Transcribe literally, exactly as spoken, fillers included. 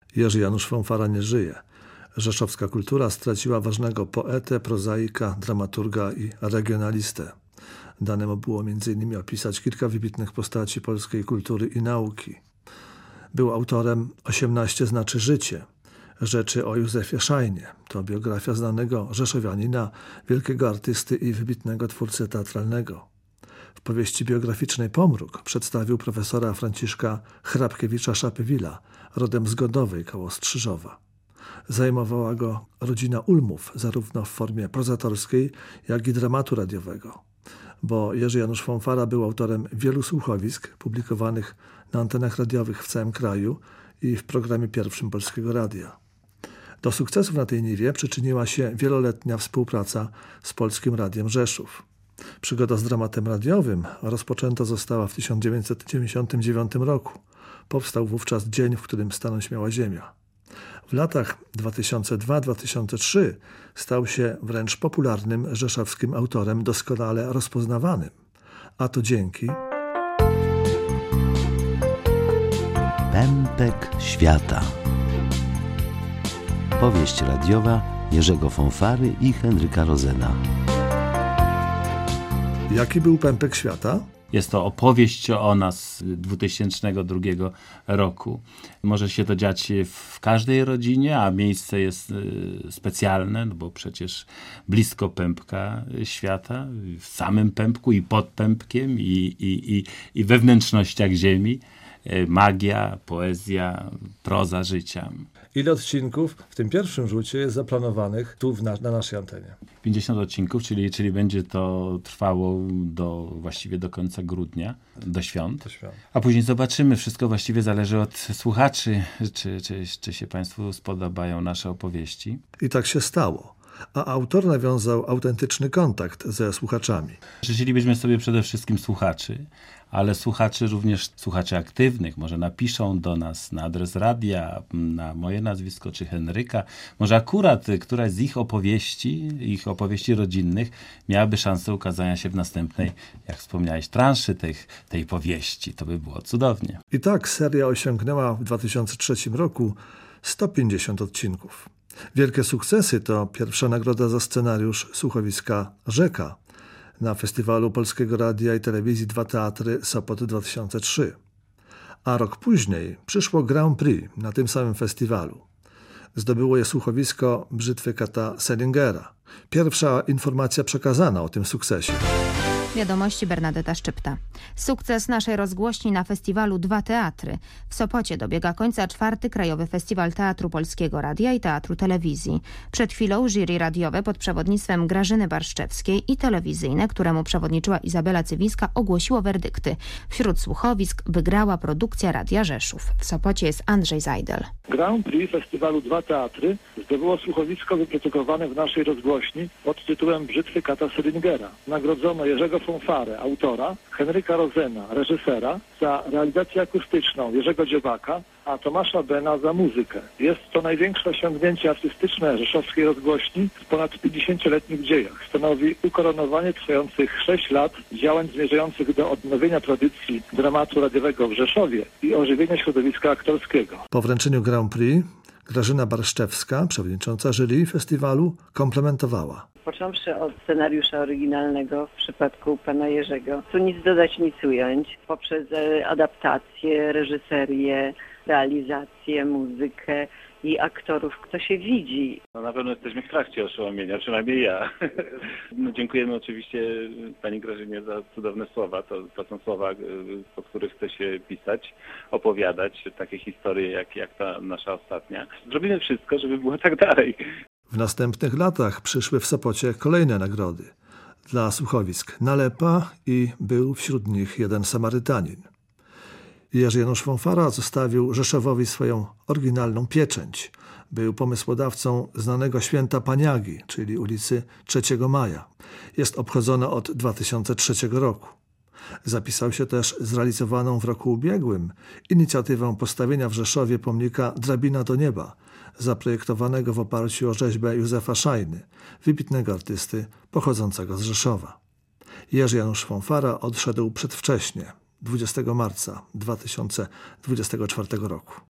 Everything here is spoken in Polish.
Jerzy Janusz Fonfara nie żyje. Rzeszowska kultura straciła ważnego poetę, prozaika, dramaturga i regionalistę. Dane mu było między innymi opisać kilka wybitnych postaci polskiej kultury i nauki. Był autorem osiemnaście znaczy życie, rzeczy o Józefie Szajnie. To biografia znanego rzeszowianina, wielkiego artysty i wybitnego twórcy teatralnego. W powieści biograficznej Pomruk przedstawił profesora Franciszka Hrabkiewicza-Szapywila, rodem z Godowej koło Strzyżowa. Zajmowała go rodzina Ulmów, zarówno w formie prozatorskiej, jak i dramatu radiowego. Bo Jerzy Janusz Fonfara był autorem wielu słuchowisk publikowanych na antenach radiowych w całym kraju i w programie pierwszym Polskiego Radia. Do sukcesów na tej niwie przyczyniła się wieloletnia współpraca z Polskim Radiem Rzeszów. Przygoda z dramatem radiowym rozpoczęta została w tysiąc dziewięćset dziewięćdziesiątym dziewiątym roku. Powstał wówczas dzień, w którym stanąć miała ziemia. W latach dwa tysiące drugi do dwa tysiące trzeciego stał się wręcz popularnym rzeszowskim autorem doskonale rozpoznawanym. A to dzięki Pępek świata. Powieść radiowa Jerzego Fonfary i Henryka Rozena. Jaki był Pępek świata? Jest to opowieść o nas dwutysięcznego drugiego roku. Może się to dziać w każdej rodzinie, a miejsce jest specjalne, no bo przecież blisko pępka świata, w samym pępku i pod pępkiem i, i, i, i we wnętrznościach ziemi. Magia, poezja, proza życia. Ile odcinków w tym pierwszym rzucie jest zaplanowanych tu na, na naszej antenie? pięćdziesiąt odcinków, czyli, czyli będzie to trwało do, właściwie do końca grudnia, do świąt. Do świąt. A później zobaczymy. Wszystko właściwie zależy od słuchaczy, czy, czy, czy się Państwu spodobają nasze opowieści. I tak się stało. A autor nawiązał autentyczny kontakt ze słuchaczami. Życzylibyśmy sobie przede wszystkim słuchaczy, ale słuchaczy również słuchaczy aktywnych. Może napiszą do nas na adres radia, na moje nazwisko czy Henryka. Może akurat któraś z ich opowieści, ich opowieści rodzinnych miałaby szansę ukazania się w następnej, jak wspomniałeś, transzy tej, tej powieści. To by było cudownie. I tak seria osiągnęła w dwa tysiące trzecim roku sto pięćdziesiąt odcinków. Wielkie sukcesy to pierwsza nagroda za scenariusz słuchowiska Rzeka na Festiwalu Polskiego Radia i Telewizji Dwa Teatry Sopot dwa tysiące trzeci. A rok później przyszło Grand Prix na tym samym festiwalu. Zdobyło je słuchowisko Brzytwy kata Selingera. Pierwsza informacja przekazana o tym sukcesie. Wiadomości Bernadeta Szczypta. Sukces naszej rozgłośni na festiwalu Dwa Teatry. W Sopocie dobiega końca czwarty Krajowy Festiwal Teatru Polskiego Radia i Teatru Telewizji. Przed chwilą jury radiowe pod przewodnictwem Grażyny Barszczewskiej i telewizyjne, któremu przewodniczyła Izabela Cywińska, ogłosiło werdykty. Wśród słuchowisk wygrała produkcja Radia Rzeszów. W Sopocie jest Andrzej Zajdel. Grand Prix Festiwalu Dwa Teatry zdobyło słuchowisko wyprodukowane w naszej rozgłośni pod tytułem Brzytwy kata Selingera. Nagrodzono Jerzego Fonfarę, autora, Henryka Rozena, reżysera, za realizację akustyczną Jerzego Dziobaka, a Tomasza Bena za muzykę. Jest to największe osiągnięcie artystyczne rzeszowskiej rozgłośni w ponad pięćdziesięcioletnich dziejach. Stanowi ukoronowanie trwających sześć lat działań zmierzających do odnowienia tradycji dramatu radiowego w Rzeszowie i ożywienia środowiska aktorskiego. Po wręczeniu Grand Prix Grażyna Barszczewska, przewodnicząca jury festiwalu, komplementowała. Począwszy od scenariusza oryginalnego w przypadku pana Jerzego, tu nic dodać, nic ująć, poprzez adaptację, reżyserię, realizację, muzykę i aktorów, kto się widzi. No na pewno jesteśmy w trakcie oszołomienia, przynajmniej ja. No, dziękujemy oczywiście pani Grażynie za cudowne słowa. To, to są słowa, po których chce się pisać, opowiadać takie historie jak, jak ta nasza ostatnia. Zrobimy wszystko, żeby było tak dalej. W następnych latach przyszły w Sopocie kolejne nagrody dla słuchowisk Nalepa i był wśród nich jeden Samarytanin. Jerzy Janusz Fonfara zostawił Rzeszowowi swoją oryginalną pieczęć. Był pomysłodawcą znanego święta Paniagi, czyli ulicy trzeciego maja. Jest obchodzona od dwa tysiące trzeciego roku. Zapisał się też zrealizowaną w roku ubiegłym inicjatywą postawienia w Rzeszowie pomnika Drabina do nieba, zaprojektowanego w oparciu o rzeźbę Józefa Szajny, wybitnego artysty pochodzącego z Rzeszowa. Jerzy Janusz Fonfara odszedł przedwcześnie, dwudziestego marca dwa tysiące dwudziestego czwartego roku.